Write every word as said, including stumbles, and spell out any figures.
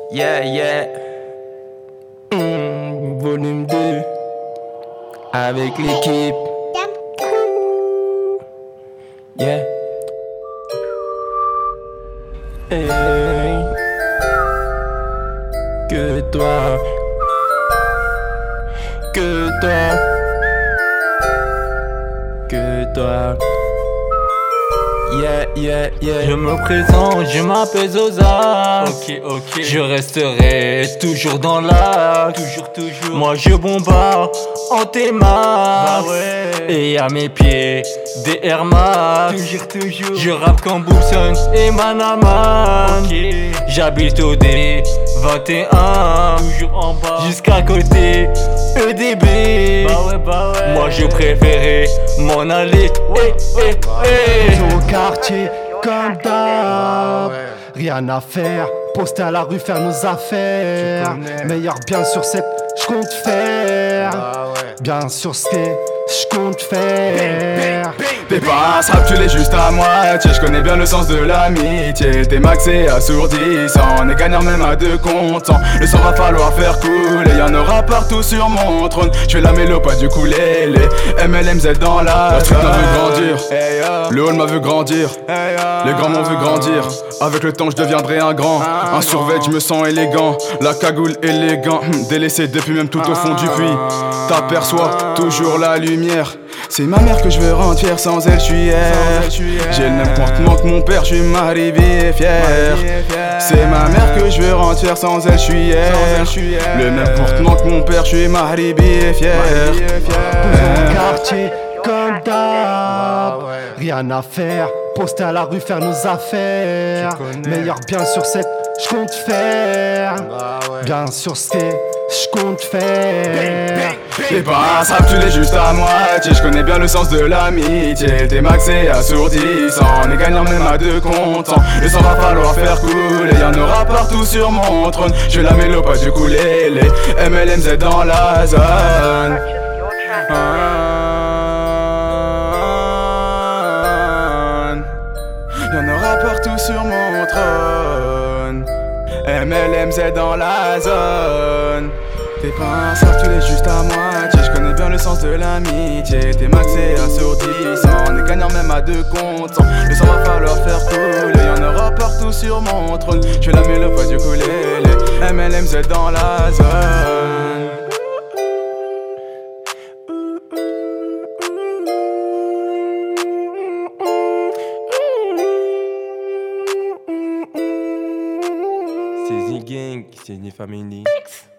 Yeah, yeah. Mmh, volume deux. Avec l'équipe. Yeah. Hey. Que toi. Que toi. Que toi. Yeah, yeah, yeah. Je me présente, je m'appelle Zoza. Ok, ok. Je resterai toujours dans l'axe. Toujours, toujours. Moi je bombarde en T-Max. Bah ouais. Et à mes pieds, des Air Max. Toujours, toujours. Je rappe comme Boobson et Manaman. Ok. J'habite au D vingt et un. Toujours en bas. Jusqu'à côté E D B. Bah ouais, bah ouais. Moi je préférais m'en aller. Ouais, ouais, ouais. Au quartier comme d'hab, rien à faire, poster à la rue, faire nos affaires. Meilleur bien sûr c'est je compte faire, bien sûr ce que je compte faire. T'es pas un rap, tu l'es juste à moitié. Je connais bien le sens de l'amitié. T'es maxé, assourdissant. On est gagnant même à deux contents. Le sang va falloir faire couler. Y'en aura partout sur mon trône. Je fais la mélo, pas du coulé. M L M Z dans la. La street m'a vu grandir. Le hall m'a vu grandir. Les grands m'ont vu grandir. Avec le temps, je deviendrai un grand. Un survêt, je me sens élégant. La cagoule élégant. Délaissé depuis même tout au fond du puits. T'aperçois toujours la lumière. C'est ma mère que je veux rendre fière, sans elle je suis hier. J'ai le même comportement que mon père, je suis marié et fier. C'est ma mère que je veux rendre fière, sans elle je suis hier. Le même comportement que mon père, je suis marié et fier. Au quartier comme d'hab, rien à faire, poster à la rue, faire nos affaires. Meilleur bien sûr c'est je compte faire, bien sûr ce que je compte faire. T'es pas un rap, tu l'es juste à moitié. Je connais bien le sens de l'amitié. T'es maxé, assourdissant. On est gagnant même à deux contents. Le sang va falloir faire couler. Y'en aura partout sur mon trône. Je fais la mélo, pas du coulé. M L M Z dans la zone. Y'en aura partout sur mon trône. M L M Z dans la zone. T'es pas un sable, tu l'es juste à moitié. Je connais bien le sens de l'amitié. T'es maxé, assourdissant. On est gagnant même à deux contents. Le sang va falloir faire couler. Y'en aura partout sur mon trône. Je fais la mélo, pas du coulé. M L M Z dans la zone. C'est Z Gang, c'est Z Family.